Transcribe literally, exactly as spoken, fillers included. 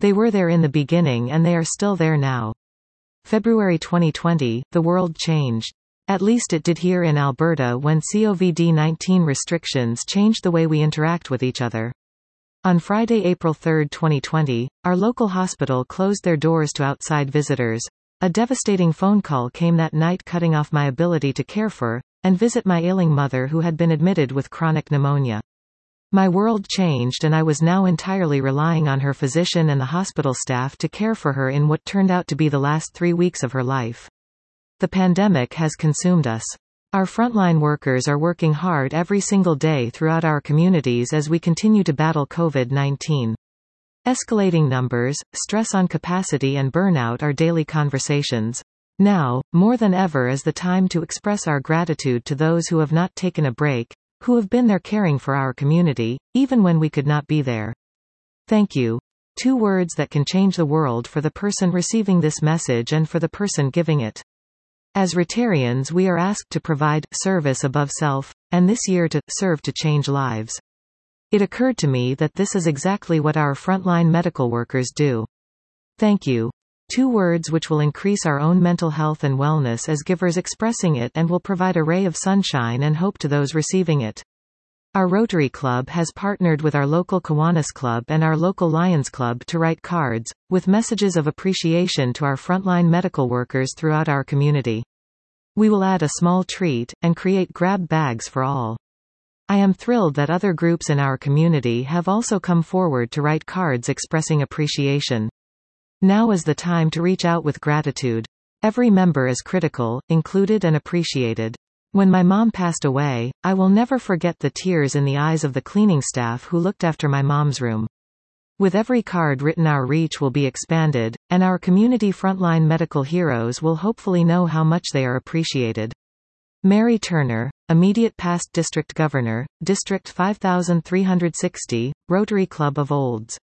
They were there in the beginning and they are still there now. February twenty twenty, the world changed. At least it did here in Alberta when COVID nineteen restrictions changed the way we interact with each other. On Friday, April third, twenty twenty, our local hospital closed their doors to outside visitors. A devastating phone call came that night, cutting off my ability to care for and visit my ailing mother who had been admitted with chronic pneumonia. My world changed and I was now entirely relying on her physician and the hospital staff to care for her in what turned out to be the last three weeks of her life. The pandemic has consumed us. Our frontline workers are working hard every single day throughout our communities as we continue to battle COVID nineteen. Escalating numbers, stress on capacity and burnout are daily conversations. Now, more than ever, is the time to express our gratitude to those who have not taken a break, who have been there caring for our community, even when we could not be there. Thank you. Two words that can change the world for the person receiving this message and for the person giving it. As Rotarians, we are asked to provide service above self, and this year to serve to change lives. It occurred to me that this is exactly what our frontline medical workers do. Thank you. Two words which will increase our own mental health and wellness as givers expressing it and will provide a ray of sunshine and hope to those receiving it. Our Rotary Club has partnered with our local Kiwanis Club and our local Lions Club to write cards, with messages of appreciation to our frontline medical workers throughout our community. We will add a small treat, and create grab bags for all. I am thrilled that other groups in our community have also come forward to write cards expressing appreciation. Now is the time to reach out with gratitude. Every member is critical, included and appreciated. When my mom passed away, I will never forget the tears in the eyes of the cleaning staff who looked after my mom's room. With every card written, our reach will be expanded, and our community frontline medical heroes will hopefully know how much they are appreciated. Mary Turner, immediate past District Governor, District five thousand three hundred sixty, Rotary Club of Olds.